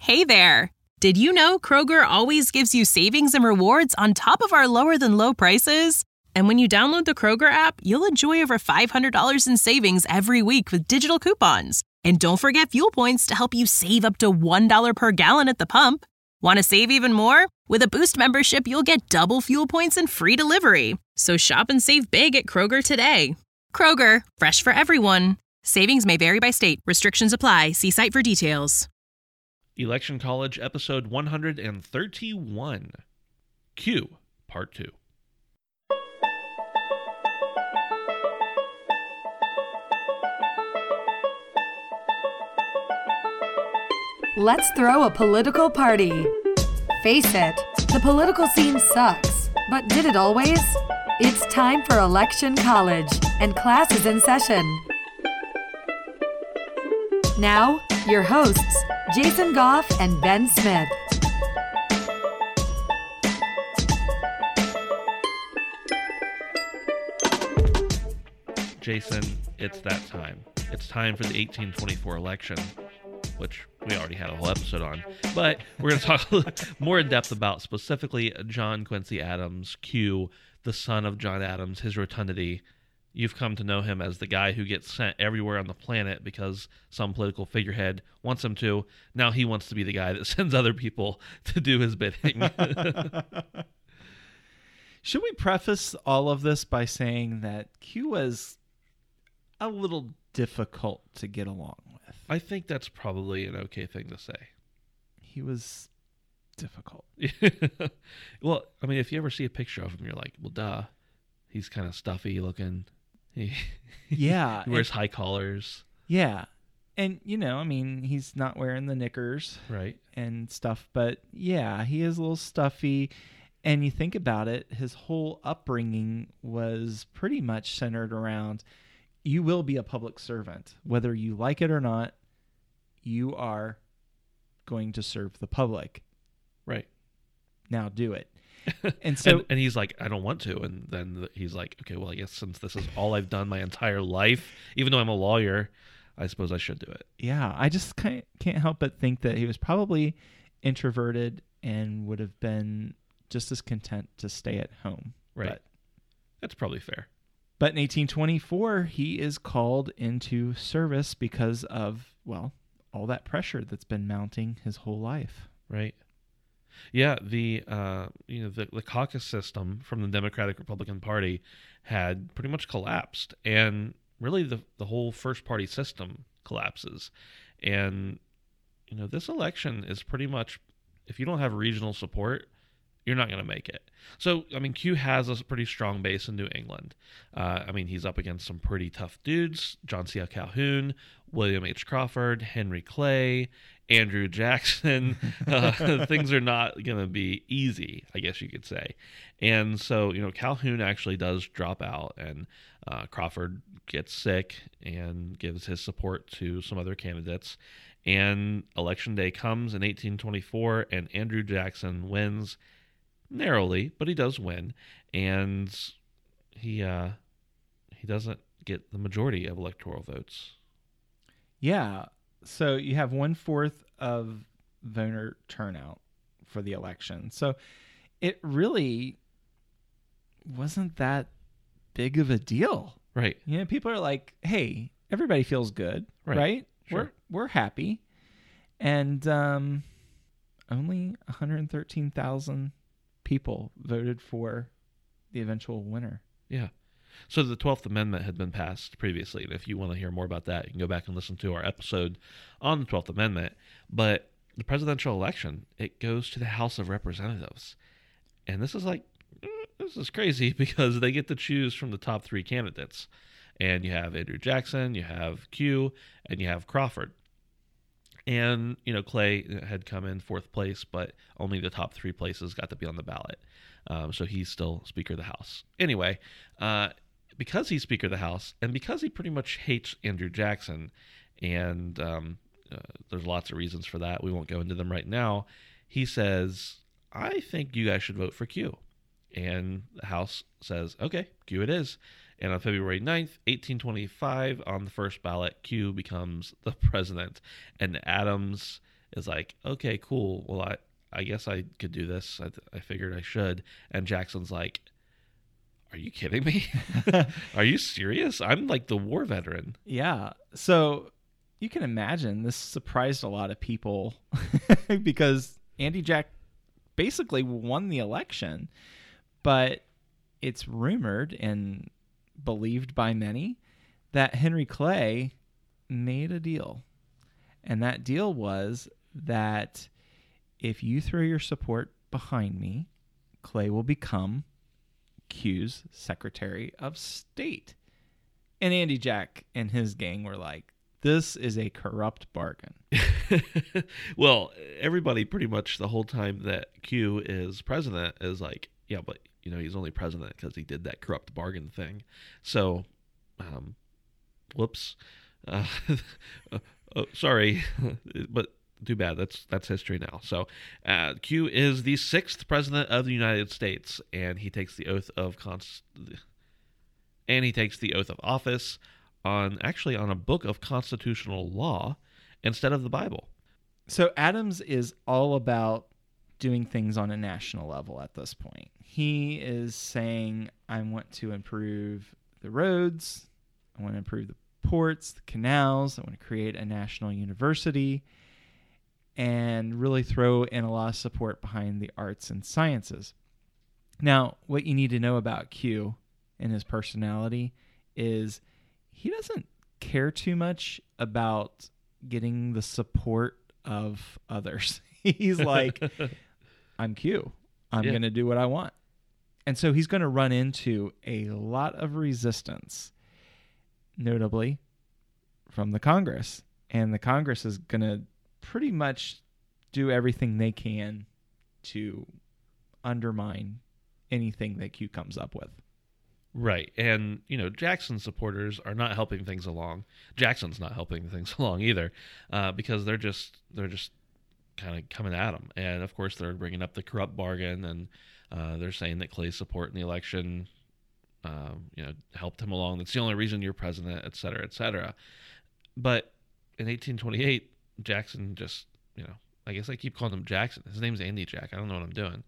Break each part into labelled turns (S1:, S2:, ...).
S1: Hey there! Did you know Kroger always gives you savings and rewards on top of our lower-than-low prices? And when you download the Kroger app, you'll enjoy over $500 in savings every week with digital coupons. And don't forget fuel points to help you save up to $1 per gallon at the pump. Want to save even more? With a Boost membership, you'll get double fuel points and free delivery. So shop and save big at Kroger today. Kroger, fresh for everyone. Savings may vary by state. Restrictions apply. See site for details.
S2: Election College, episode 131. Q, part 2.
S3: Let's throw a political party. Face it, the political scene sucks. But did it always? It's time for Election College, and class is in session. Now, your hosts, Jason Goff and Ben Smith.
S2: Jason, it's that time. It's time for the 1824 election, which we already had a whole episode on. But we're going to talk a little more in depth about specifically John Quincy Adams, Q, the son of John Adams, his rotundity. You've come to know him as the guy who gets sent everywhere on the planet because some political figurehead wants him to. Now he wants to be the guy that sends other people to do his bidding.
S4: Should we preface all of this by saying that Q was a little difficult to get along with?
S2: I think that's probably an okay thing to say.
S4: He was difficult.
S2: Well, I mean, if you ever see a picture of him, you're like, well, duh. He's kind of stuffy looking.
S4: Yeah.
S2: He wears high collars.
S4: Yeah. And, you know, I mean, he's not wearing the knickers.
S2: Right.
S4: And stuff. But, yeah, he is a little stuffy. And you think about it, his whole upbringing was pretty much centered around, you will be a public servant. Whether you like it or not, you are going to serve the public.
S2: Right.
S4: Now do it. And so,
S2: and he's like, I don't want to. And then he's like, okay, well, I guess since this is all I've done my entire life, even though I'm a lawyer, I suppose I should do it.
S4: Yeah, I just can't help but think that he was probably introverted and would have been just as content to stay at home.
S2: Right. That's probably fair.
S4: But in 1824, he is called into service because of, well, all that pressure that's been mounting his whole life.
S2: Right. Yeah, the caucus system from the Democratic Republican Party had pretty much collapsed, and really the whole first party system collapses. And this election is pretty much, if you don't have regional support, you're not going to make it. So, I mean, Q has a pretty strong base in New England. I mean, he's up against some pretty tough dudes: John C. Calhoun, William H. Crawford, Henry Clay, Andrew Jackson. Things are not going to be easy, I guess you could say. And so, Calhoun actually does drop out, and Crawford gets sick and gives his support to some other candidates. And Election Day comes in 1824, and Andrew Jackson wins narrowly, but he does win. And he doesn't get the majority of electoral votes.
S4: Yeah. So you have 1/4 of voter turnout for the election. So it really wasn't that big of a deal.
S2: Right.
S4: People are like, hey, everybody feels good, right?
S2: Sure.
S4: We're happy. And only 113,000 people voted for the eventual winner.
S2: Yeah. So the 12th Amendment had been passed previously, and if you want to hear more about that, you can go back and listen to our episode on the 12th Amendment. But the presidential election, it goes to the House of Representatives. And this is crazy because they get to choose from the top 3 candidates. And you have Andrew Jackson, you have Q, and you have Crawford. And, Clay had come in 4th place, but only the top 3 places got to be on the ballot. So he's still Speaker of the House. Anyway, because he's Speaker of the House, and because he pretty much hates Andrew Jackson, and there's lots of reasons for that, we won't go into them right now, he says, I think you guys should vote for Q. And the House says, okay, Q it is. And on February 9th, 1825, on the first ballot, Q becomes the president. And Adams is like, okay, cool. Well, I guess I could do this. I figured I should. And Jackson's like, are you kidding me? Are you serious? I'm like the war veteran.
S4: Yeah. So you can imagine this surprised a lot of people because Andy Jack basically won the election. But it's rumored and believed by many that Henry Clay made a deal. And that deal was that if you throw your support behind me, Clay will become Q's Secretary of State. And Andy Jack and his gang were like, this is a corrupt bargain.
S2: Well, everybody pretty much the whole time that Q is president is like, yeah, but he's only president because he did that corrupt bargain thing. So, whoops. Sorry, but too bad. That's history now. So, Q is the 6th president of the United States, and he takes the oath of office on a book of constitutional law instead of the Bible.
S4: So Adams is all about doing things on a national level at this point. He is saying, I want to improve the roads, I want to improve the ports, the canals, I want to create a national university, and really throw in a lot of support behind the arts and sciences. Now, what you need to know about Q and his personality is he doesn't care too much about getting the support of others. He's like, I'm Q. I'm going to do what I want. And so he's going to run into a lot of resistance, notably from the Congress. And the Congress is going to pretty much do everything they can to undermine anything that Q comes up with.
S2: Right. And, Jackson supporters are not helping things along. Jackson's not helping things along either, because they're just kind of coming at him. And, of course, they're bringing up the corrupt bargain, and they're saying that Clay's support in the election, helped him along. That's the only reason you're president, et cetera, et cetera. But in 1828, Jackson just, I guess I keep calling him Jackson. His name's Andy Jack. I don't know what I'm doing.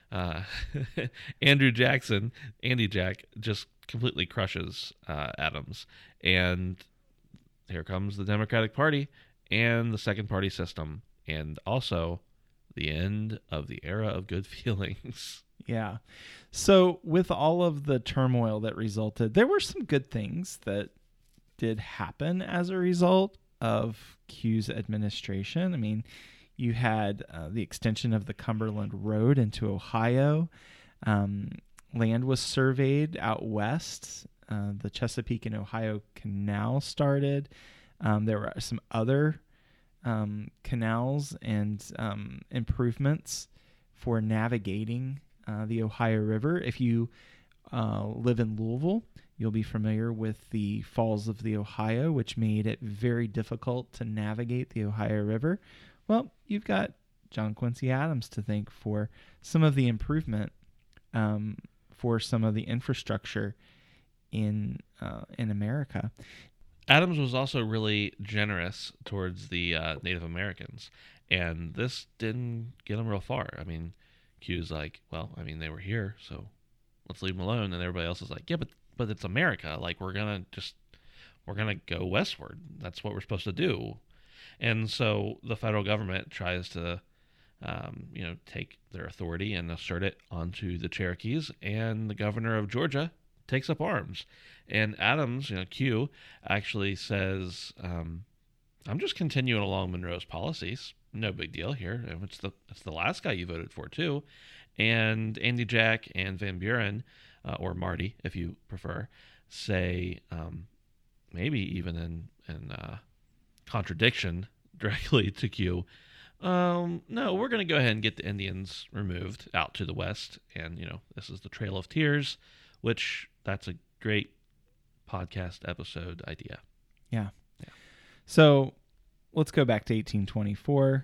S2: Andy Jack just completely crushes Adams. And here comes the Democratic Party and the second party system, and also the end of the era of good feelings.
S4: Yeah. So with all of the turmoil that resulted, there were some good things that did happen as a result of Q's administration. I mean, you had the extension of the Cumberland Road into Ohio. Land was surveyed out west. The Chesapeake and Ohio Canal started. There were some other canals and improvements for navigating the Ohio River. If you live in Louisville, you'll be familiar with the Falls of the Ohio, which made it very difficult to navigate the Ohio River. Well, you've got John Quincy Adams to thank for some of the improvement, for some of the infrastructure in America.
S2: Adams was also really generous towards the Native Americans, and this didn't get him real far. I mean, Q's like, well, I mean, they were here, so let's leave them alone. And everybody else is like, yeah, but it's America. Like, we're gonna go westward. That's what we're supposed to do. And so the federal government tries to, take their authority and assert it onto the Cherokees, and the governor of Georgia takes up arms. And Adams, Q, actually says, I'm just continuing along Monroe's policies. No big deal here. It's the last guy you voted for, too. And Andy Jack and Van Buren, or Marty, if you prefer, say, maybe even in contradiction directly to Q, no, we're going to go ahead and get the Indians removed out to the west. And, this is the Trail of Tears, which that's a great podcast episode idea.
S4: Yeah. So let's go back to 1824.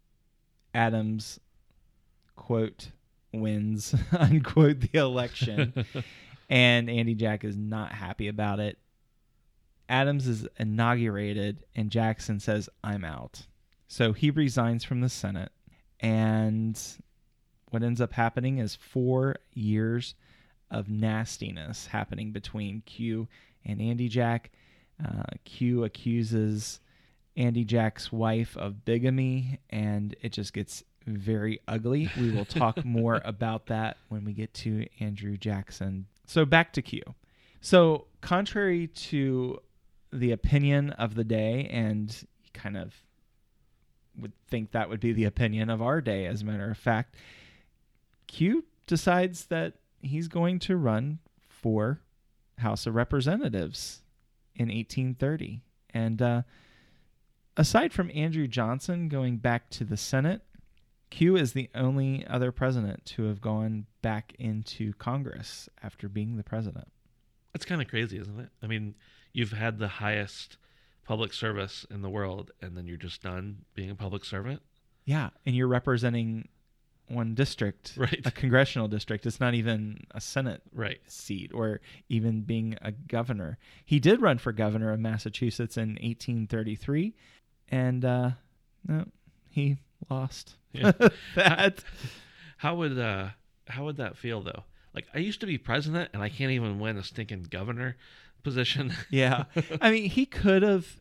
S4: Adams, quote, wins, unquote, the election. And Andy Jack is not happy about it. Adams is inaugurated, and Jackson says, I'm out. So he resigns from the Senate, and what ends up happening is 4 years of nastiness happening between Q and Andy Jack. Q accuses Andy Jack's wife of bigamy, and it just gets very ugly. We will talk more about that when we get to Andrew Jackson. So back to Q. So contrary to the opinion of the day, and you kind of would think that would be the opinion of our day, as a matter of fact, Q decides that he's going to run for House of Representatives in 1830. And aside from Andrew Johnson going back to the Senate, Q is the only other president to have gone back into Congress after being the president.
S2: That's kind of crazy, isn't it? I mean, you've had the highest public service in the world, and then you're just done being a public servant?
S4: Yeah, and you're representing one district,
S2: right?
S4: A congressional district. It's not even a Senate
S2: right.
S4: seat or even being a governor. He did run for governor of Massachusetts in 1833, and no, he lost.
S2: Yeah.
S4: that.
S2: How would that feel though? Like, I used to be president, and I can't even win a stinking governor position.
S4: Yeah, I mean, he could have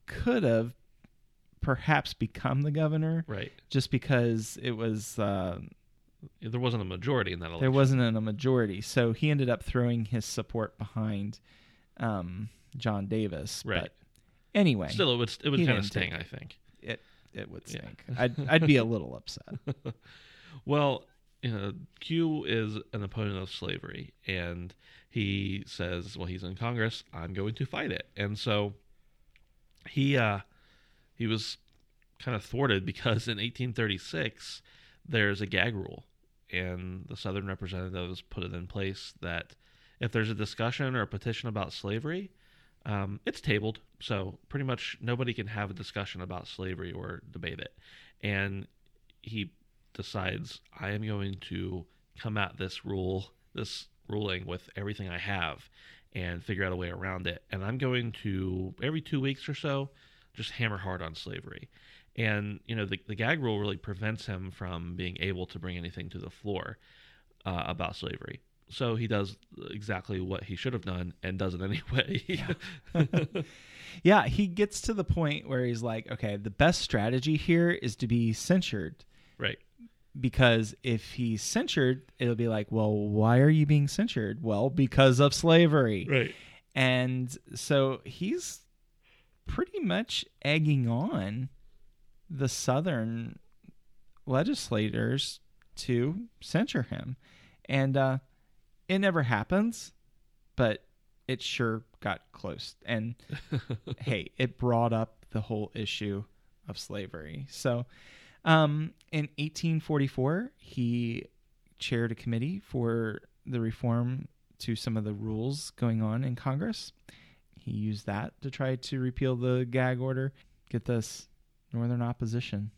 S4: perhaps become the governor,
S2: right?
S4: Just because it was
S2: there wasn't a majority in that election.
S4: There wasn't a majority, so he ended up throwing his support behind John Davis.
S2: Right.
S4: But anyway,
S2: still, it would kind of sting. I think
S4: it would stink. Yeah. I'd be a little upset.
S2: Well, Q is an opponent of slavery, and he says, well, he's in Congress, I'm going to fight it. And so he was kind of thwarted because in 1836 there's a gag rule, and the Southern representatives put it in place that if there's a discussion or a petition about slavery, it's tabled. So pretty much nobody can have a discussion about slavery or debate it. And he decides, I am going to come at this ruling with everything I have and figure out a way around it. And I'm going to, every 2 weeks or so, just hammer hard on slavery. And, the gag rule really prevents him from being able to bring anything to the floor about slavery. So he does exactly what he should have done and does it anyway.
S4: Yeah. Yeah, he gets to the point where he's like, okay, the best strategy here is to be censured.
S2: Right.
S4: Because if he's censured, it'll be like, well, why are you being censured? Well, because of slavery.
S2: Right.
S4: And so he's pretty much egging on the Southern legislators to censure him. And it never happens, but it sure got close. And hey, it brought up the whole issue of slavery. So in 1844, he chaired a committee for the reform to some of the rules going on in Congress. He used that to try to repeal the gag order. Get this, Northern opposition.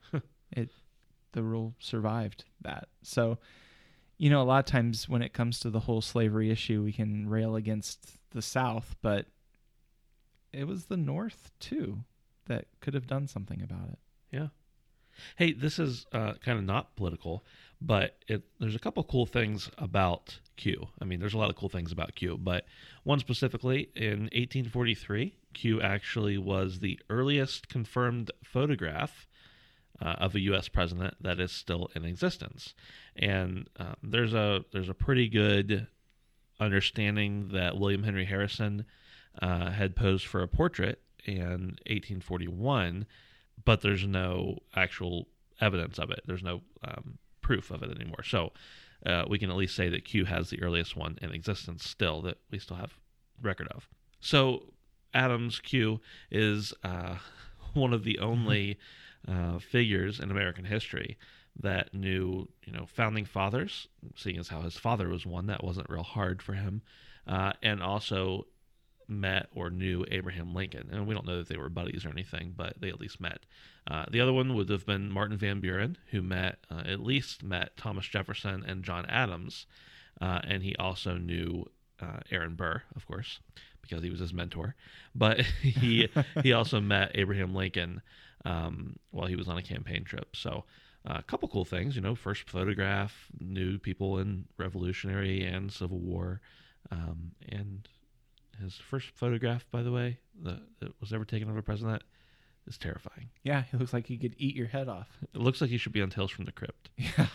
S4: The rule survived that. So, a lot of times when it comes to the whole slavery issue, we can rail against the South, but it was the North too that could have done something about it.
S2: Yeah. Hey, this is kind of not political, but there's a couple cool things about Q. I mean, there's a lot of cool things about Q, but one specifically, in 1843, Q actually was the earliest confirmed photograph of a U.S. president that is still in existence. And there's a pretty good understanding that William Henry Harrison had posed for a portrait in 1841, but there's no actual evidence of it. There's no proof of it anymore. So we can at least say that Q has the earliest one in existence still that we still have record of. So Adams Q is one of the only figures in American history that knew, founding fathers, seeing as how his father was one that wasn't real hard for him, and also met or knew Abraham Lincoln. And we don't know that they were buddies or anything, but they at least met. The other one would have been Martin Van Buren, who at least met Thomas Jefferson and John Adams, and he also knew Aaron Burr, of course, because he was his mentor. But he also met Abraham Lincoln while he was on a campaign trip. So a couple cool things, first photograph, knew people in Revolutionary and Civil War. And his first photograph, by the way, that was ever taken of a president is terrifying.
S4: Yeah, he looks like he could eat your head off.
S2: It looks like he should be on Tales from the Crypt.
S4: Yeah.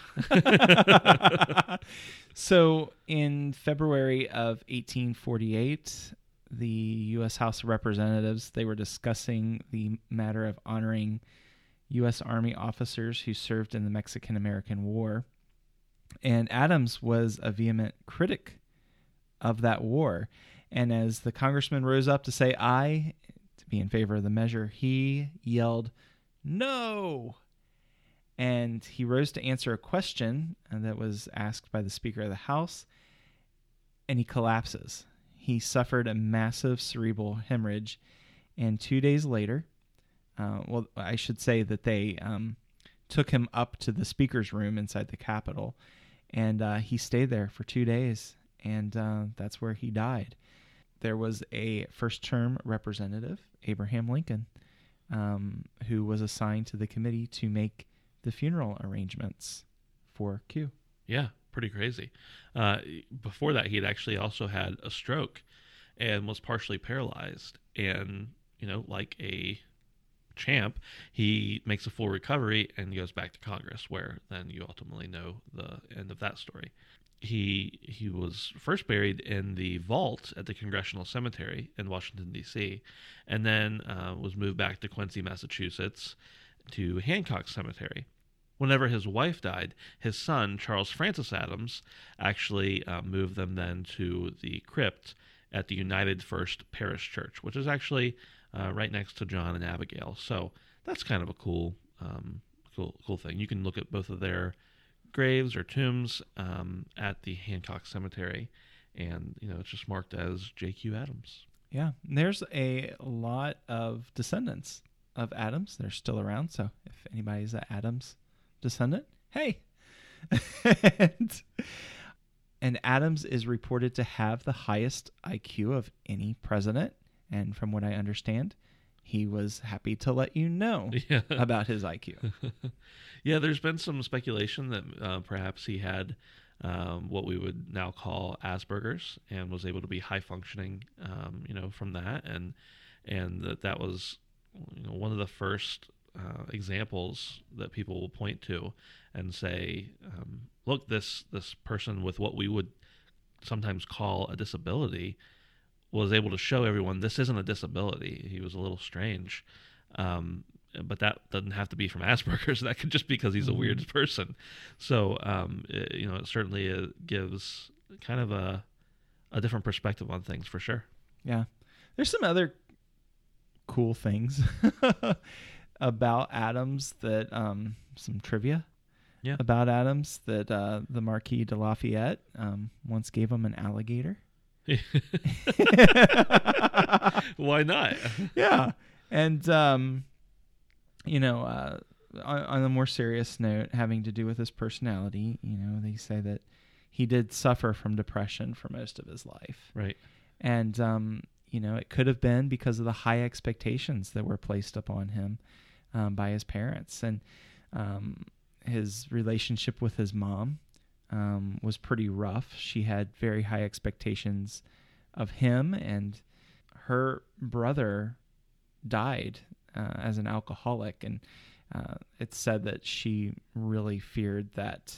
S4: So in February of 1848, the U.S. House of Representatives, they were discussing the matter of honoring U.S. Army officers who served in the Mexican-American War. And Adams was a vehement critic of that war. And as the congressman rose up to say aye, to be in favor of the measure, he yelled, "No!" And he rose to answer a question that was asked by the Speaker of the House, and he collapses. He suffered a massive cerebral hemorrhage, and 2 days later, I should say that they took him up to the Speaker's room inside the Capitol, and he stayed there for 2 days, and that's where he died. There was a first-term representative, Abraham Lincoln, who was assigned to the committee to make the funeral arrangements for Q.
S2: Yeah, pretty crazy. Before that, he had actually also had a stroke and was partially paralyzed. And, like a champ, he makes a full recovery and goes back to Congress, where then you ultimately know the end of that story. He was first buried in the vault at the Congressional Cemetery in Washington, D.C., and then was moved back to Quincy, Massachusetts, to Hancock Cemetery. Whenever his wife died, his son, Charles Francis Adams, actually moved them then to the crypt at the United First Parish Church, which is actually right next to John and Abigail. So that's kind of a cool thing. You can look at both of their graves or tombs at the Hancock Cemetery, and it's just marked as J.Q. Adams.
S4: Yeah, there's a lot of descendants of Adams. They're still around, so if anybody's an Adams descendant, hey. And Adams is reported to have the highest IQ of any president, and from what I understand, he was happy to let you know about his IQ.
S2: Yeah, there's been some speculation that perhaps he had what we would now call Asperger's and was able to be high functioning, from that, and that was one of the first examples that people will point to and say, look, this person with what we would sometimes call a disability was able to show everyone this isn't a disability. He was a little strange. But that doesn't have to be from Asperger's. That could just be because he's a weird person. So, it certainly gives kind of a different perspective on things for sure.
S4: Yeah. There's some other cool things about Adams that, some trivia about Adams that the Marquis de Lafayette once gave him an alligator.
S2: Why not?
S4: Yeah. And, on a more serious note, having to do with his personality, they say that he did suffer from depression for most of his life.
S2: Right.
S4: And, it could have been because of the high expectations that were placed upon him by his parents. And his relationship with his mom was pretty rough. She had very high expectations of him, and her brother died as an alcoholic, and it's said that she really feared that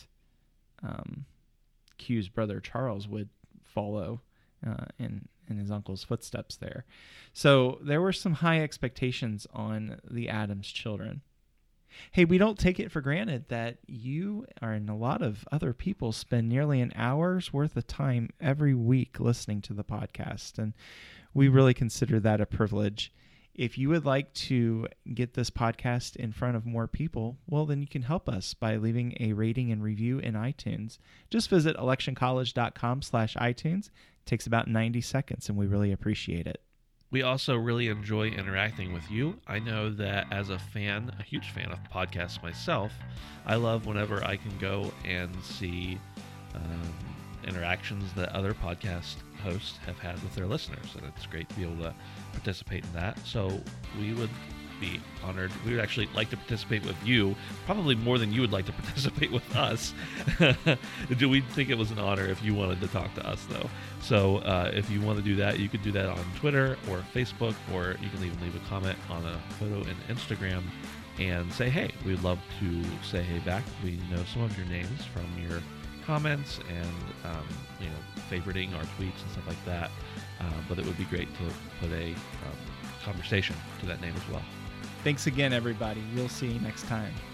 S4: Q's brother Charles would follow in his uncle's footsteps there. So there were some high expectations on the Adams children. Hey, we don't take it for granted that you and a lot of other people spend nearly an hour's worth of time every week listening to the podcast, and we really consider that a privilege. If you would like to get this podcast in front of more people, well, then you can help us by leaving a rating and review in iTunes. Just visit electioncollege.com/iTunes. It takes about 90 seconds, and we really appreciate it.
S2: We also really enjoy interacting with you. I know that as a huge fan of podcasts myself, I love whenever I can go and see interactions that other podcast hosts have had with their listeners, and it's great to be able to participate in that. So we would be honored. We would actually like to participate with you, probably more than you would like to participate with us. Do we think it was an honor if you wanted to talk to us, though? So if you want to do that, you could do that on Twitter or Facebook, or you can even leave a comment on a photo in Instagram and say, hey. We'd love to say hey back. We know some of your names from your comments and favoriting our tweets and stuff like that. But it would be great to put a conversation to that name as well.
S4: Thanks again, everybody. We'll see you next time.